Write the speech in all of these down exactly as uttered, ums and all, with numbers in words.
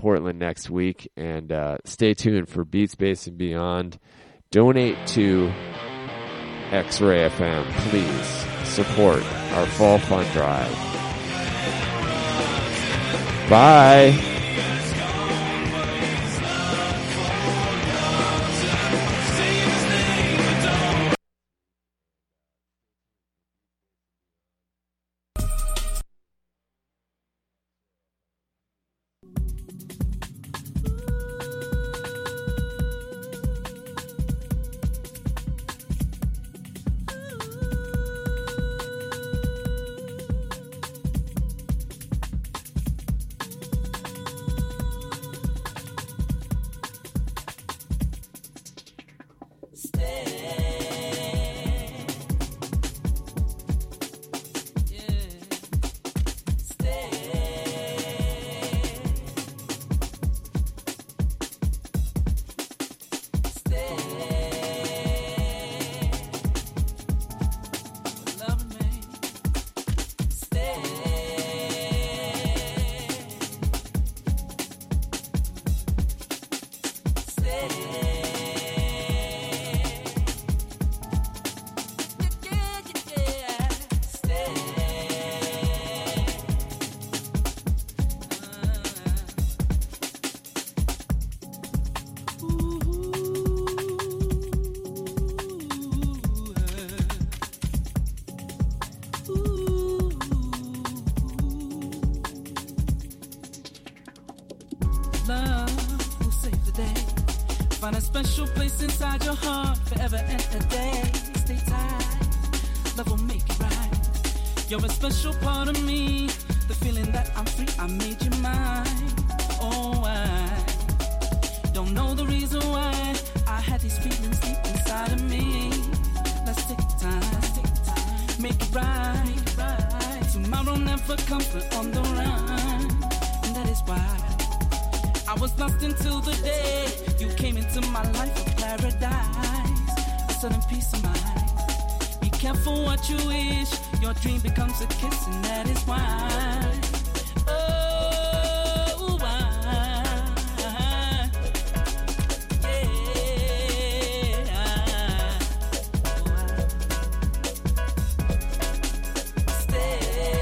Portland next week. And uh, stay tuned for Beat Space and Beyond. Donate to X-Ray F M. Please support our fall fund drive. Bye. Find a special place inside your heart, forever and a day. Stay tight, love will make it right. You're a special part of me, the feeling that I'm free, I made you mine. Oh, I don't know the reason why I had these feelings deep inside of me. Let's take time, let's take time, make it right, make it right. Tomorrow never comes, but on the run, and that is why I was lost until the day you came into my life of paradise, a sudden peace of mind. Be careful what you wish, your dream becomes a kiss, and that is why. Oh, why? Yeah. Stay.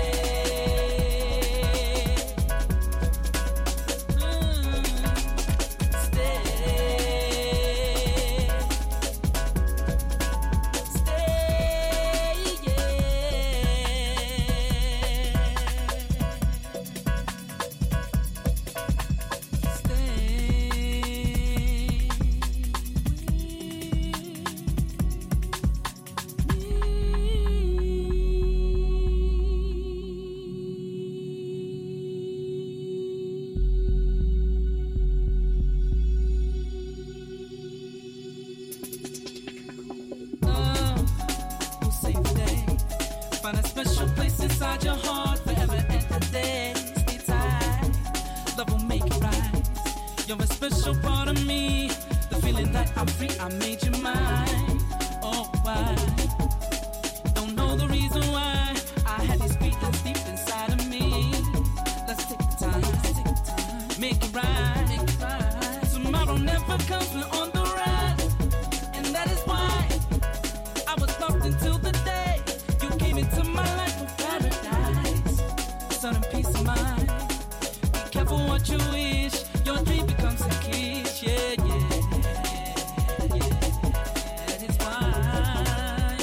Find a special place inside your heart, forever and a day. Stay tight, love will make it right. You're a special part of me, the feeling that I'm free, I made you mine. Oh, why? Don't know the reason why I had these feelings deep inside of me. Let's take the time, let's take the time, make it right, make it right. Tomorrow never comes, we're on the run, and that is why I was lost until the day you came into my life of paradise, a sudden peace of mind. Be careful what you wish, your dream becomes a kiss, yeah, yeah, yeah. That is why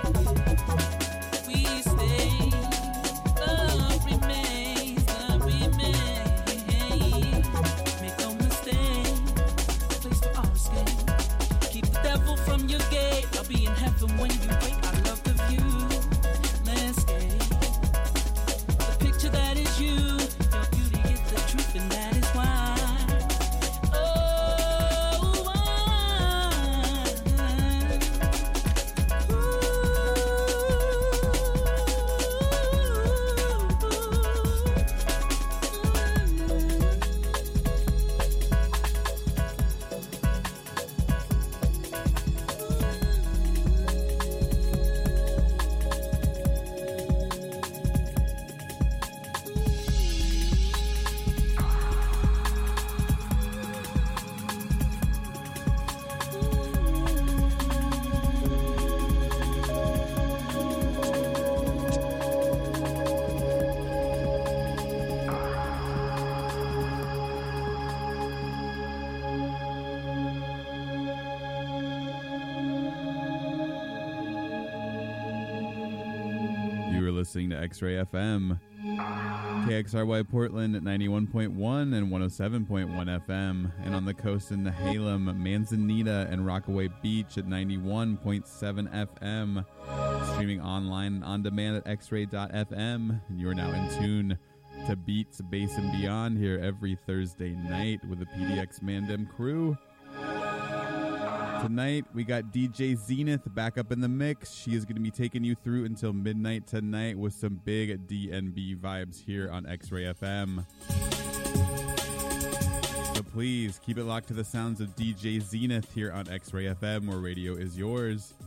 we stay, love remains, love remains. Make no mistake, a place for our escape. listening to X-Ray F M. K X R Y Portland at ninety-one point one and one oh seven point one F M. And on the coast in Nehalem, Manzanita, and Rockaway Beach at ninety-one point seven F M. Streaming online and on demand at x ray dot f m. And you are now in tune to Beats, Bass, and Beyond here every Thursday night with the P D X Mandem crew. Tonight, we got D J Zenith back up in the mix. She is going to be taking you through until midnight tonight with some big D N B vibes here on X-Ray F M. So please, keep it locked to the sounds of D J Zenith here on X-Ray F M, where radio is yours.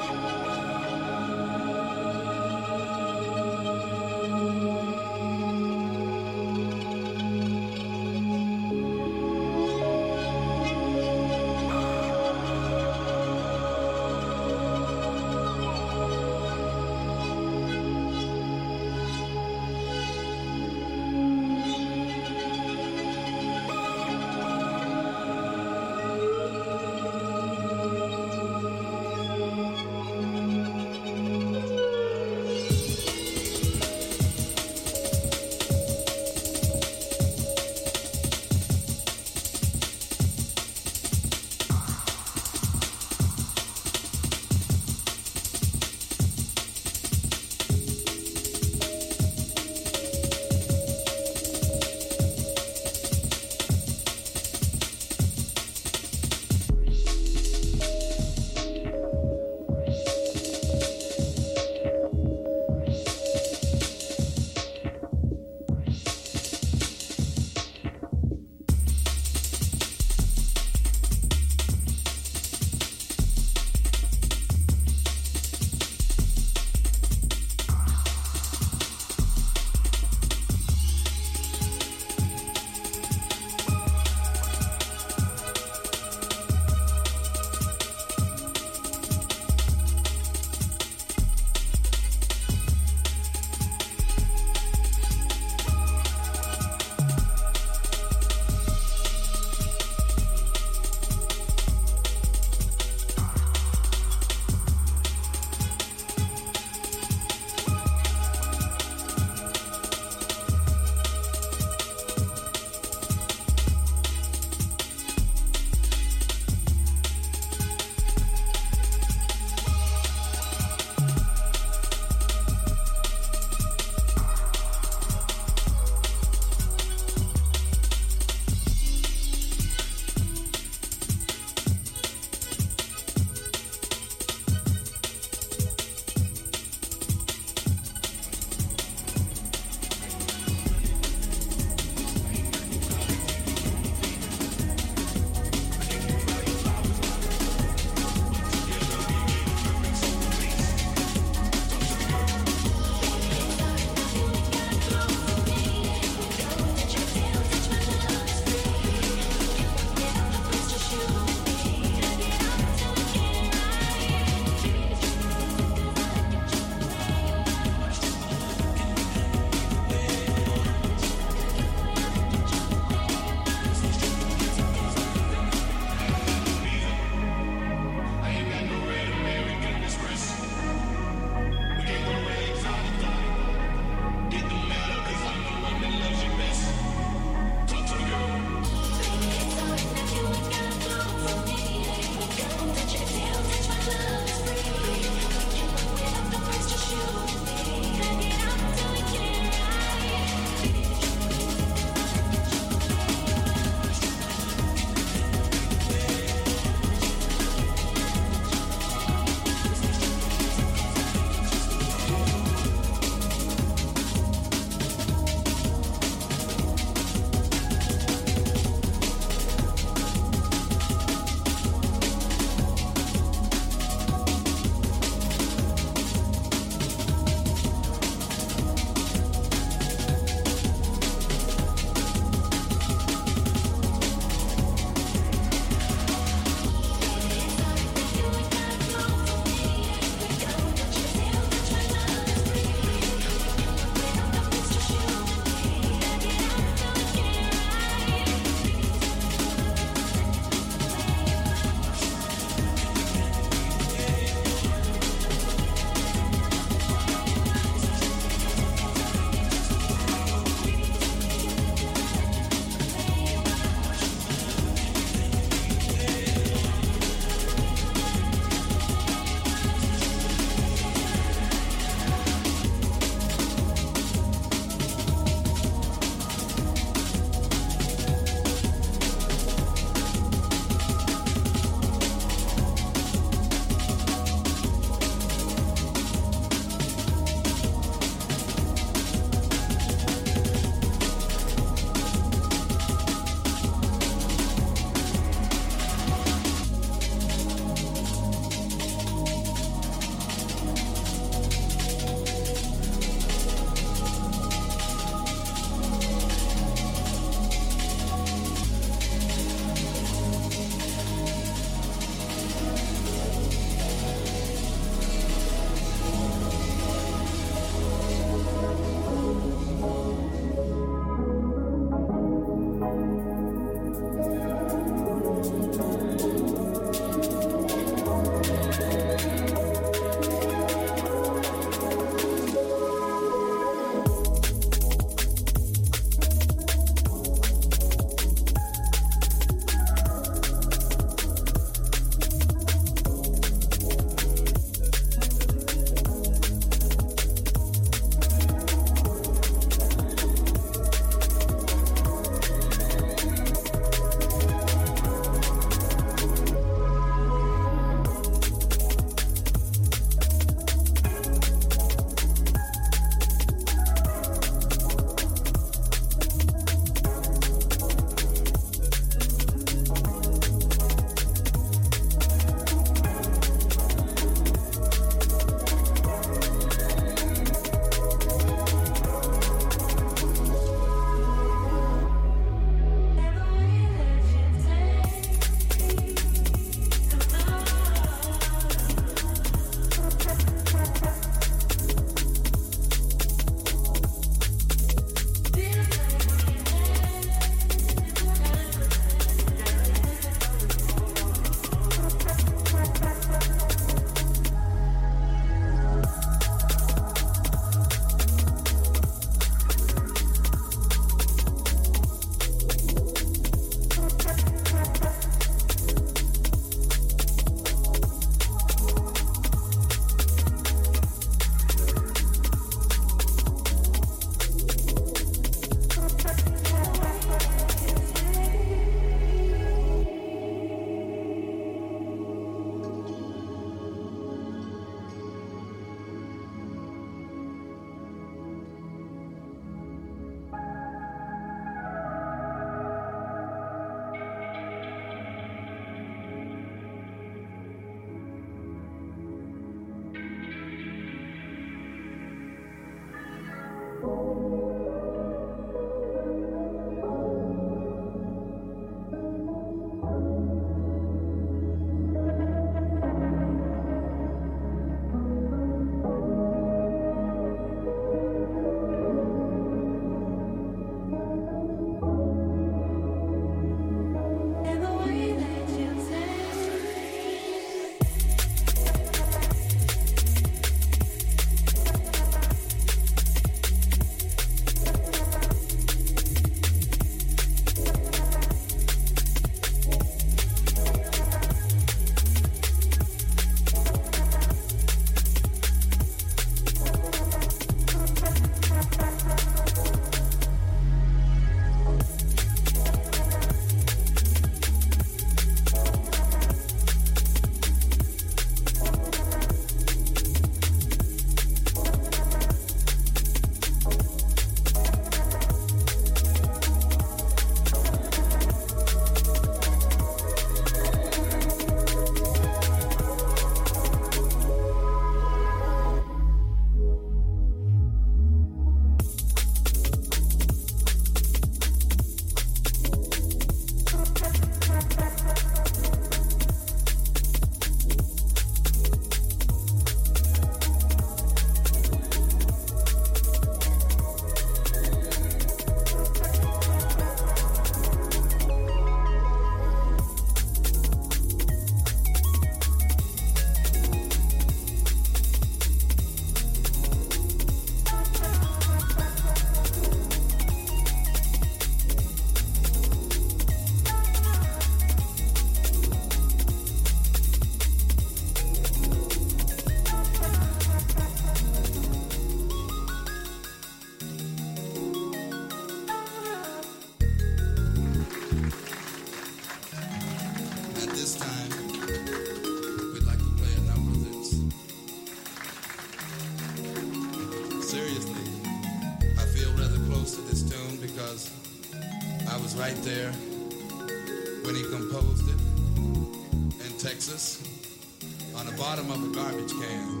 was right there when he composed it in Texas on the bottom of a garbage can.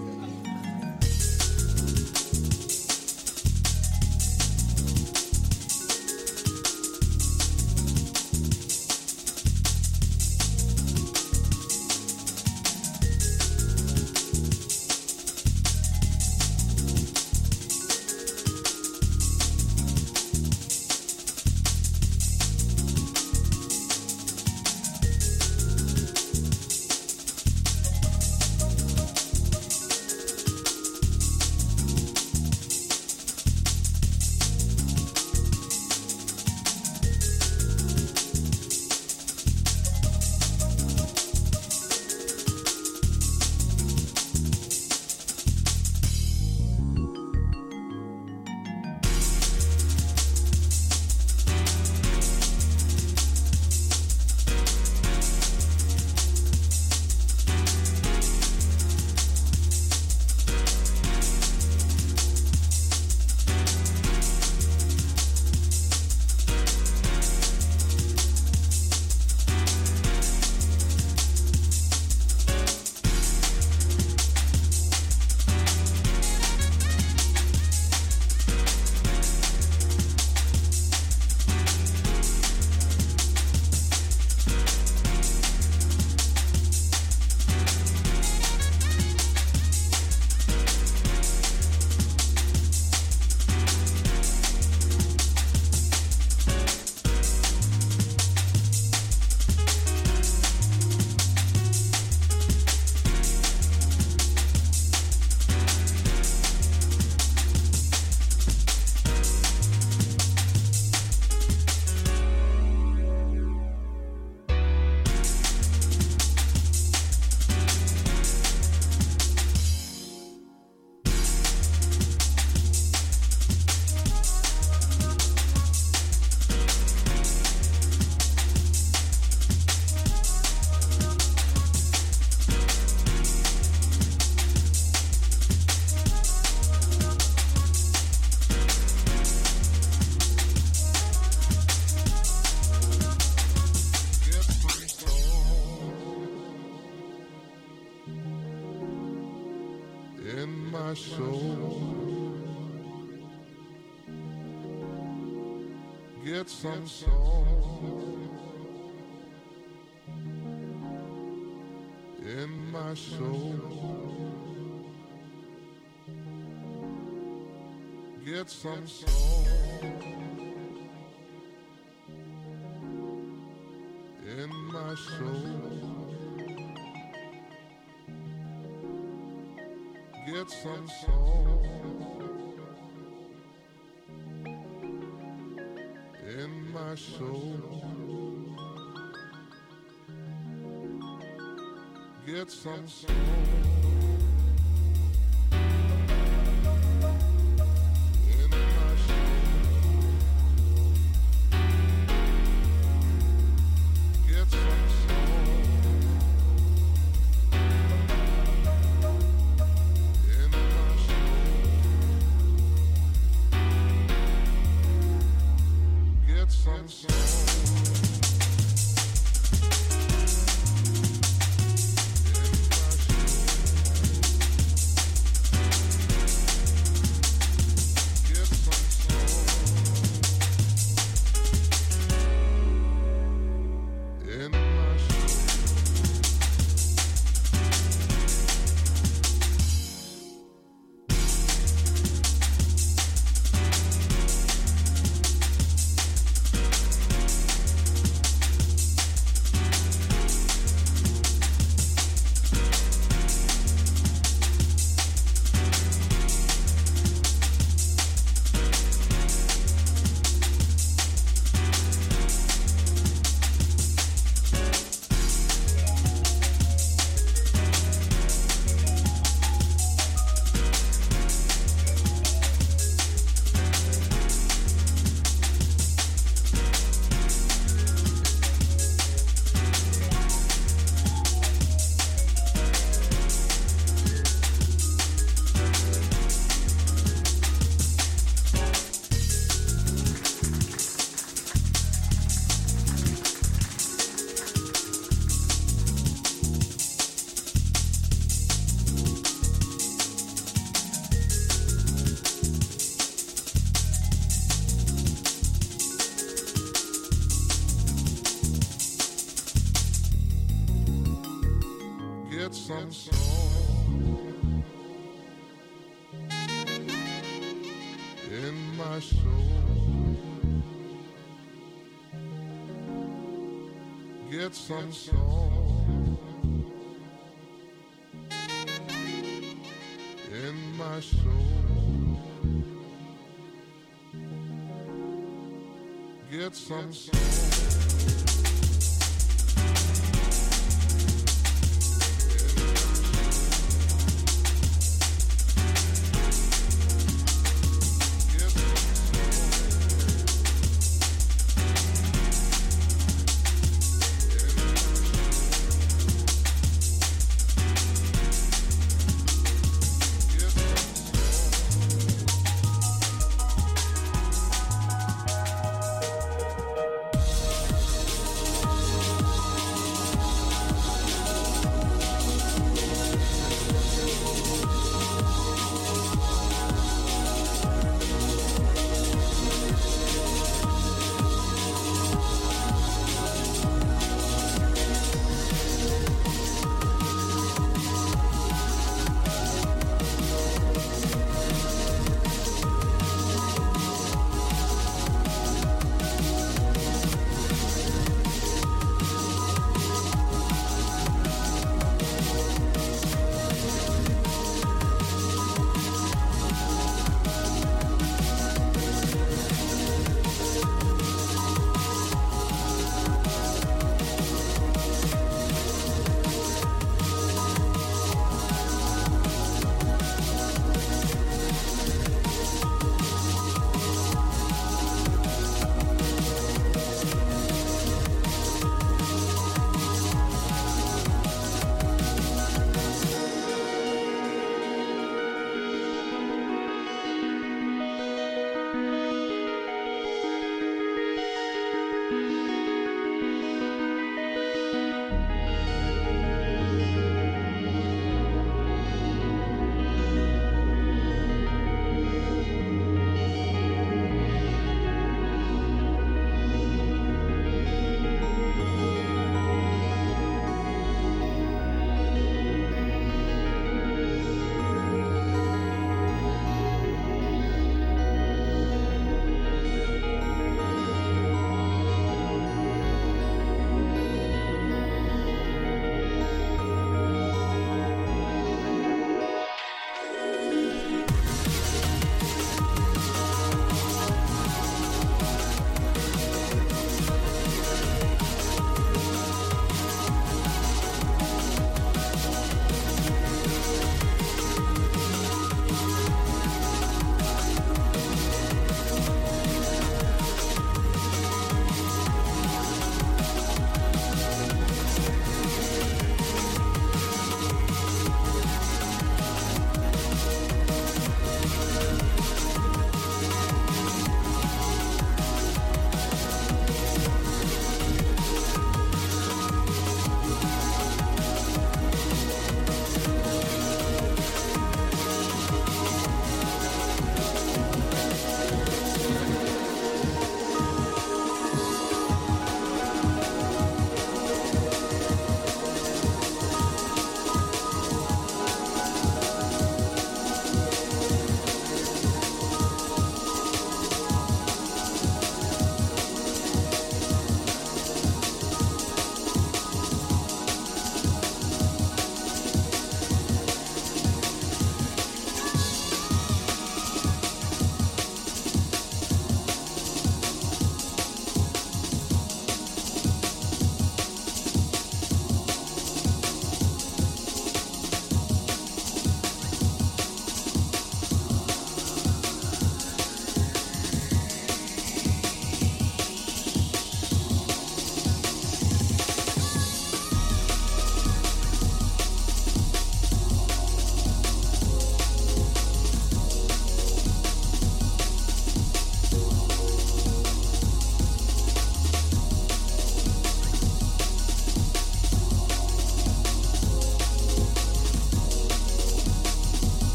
my soul. Get some soul in my soul. Get some soul in my soul. Get some soul in my soul. Get some soul. Get some song in my soul. Get some song in my soul. Get some song.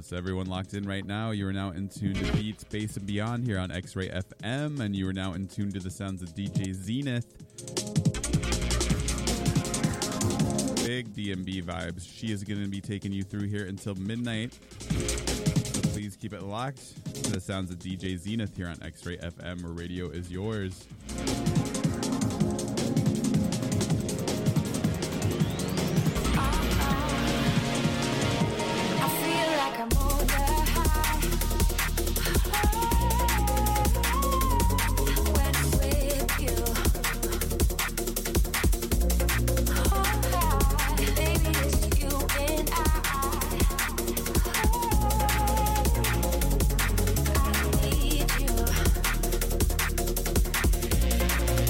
Yes, everyone locked in right now. You are now in tune to Beats, Bass, and Beyond here on X-Ray F M, and you are now in tune to the sounds of D J Zenith. Big D M B vibes. She is going to be taking you through here until midnight. So please keep it locked to the sounds of D J Zenith here on X-Ray F M, where radio is yours. I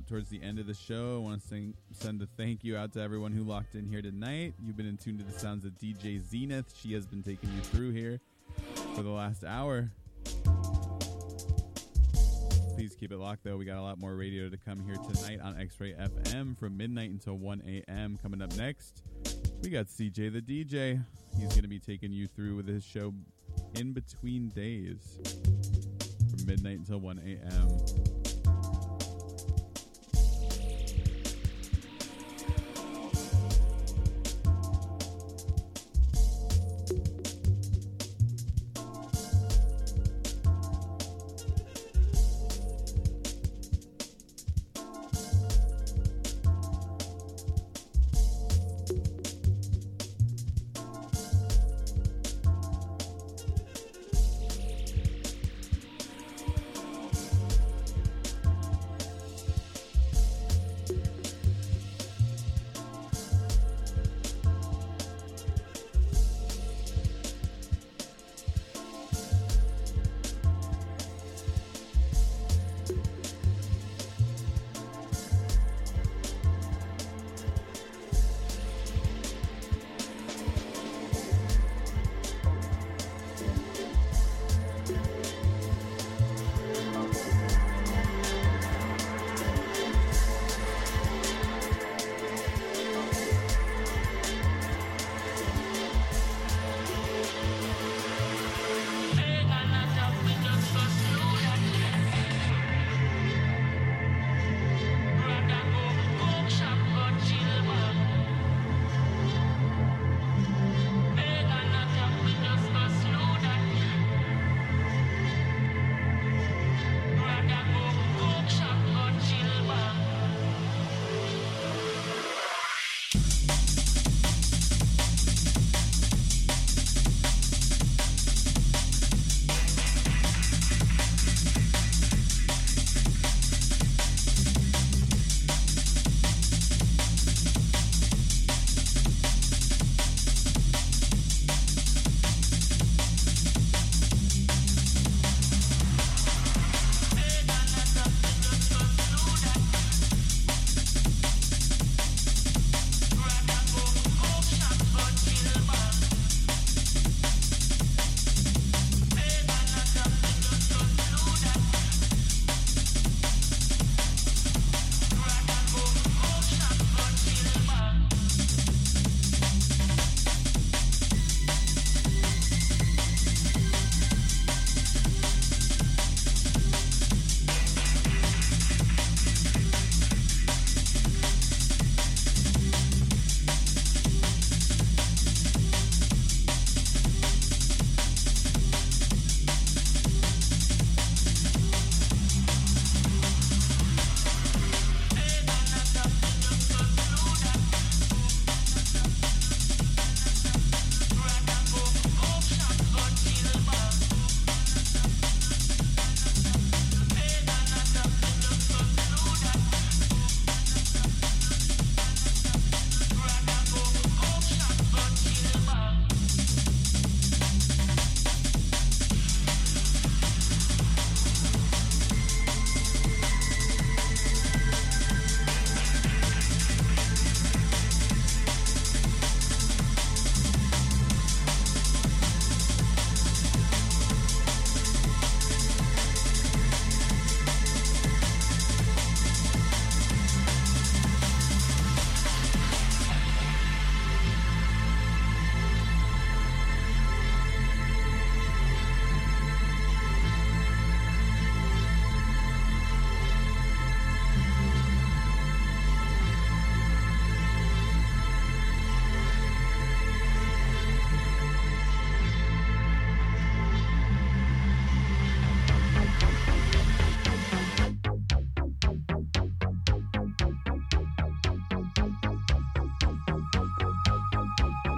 up towards the end of the show. I want to sing, send a thank you out to everyone who locked in here tonight. You've been in tune to the sounds of D J Zenith. She has been taking you through here for the last hour. Please keep it locked, though. We got a lot more radio to come here tonight on X-Ray F M from midnight until one a.m. Coming up next, we got C J the D J. He's going to be taking you through with his show In Between Days from midnight until one a.m.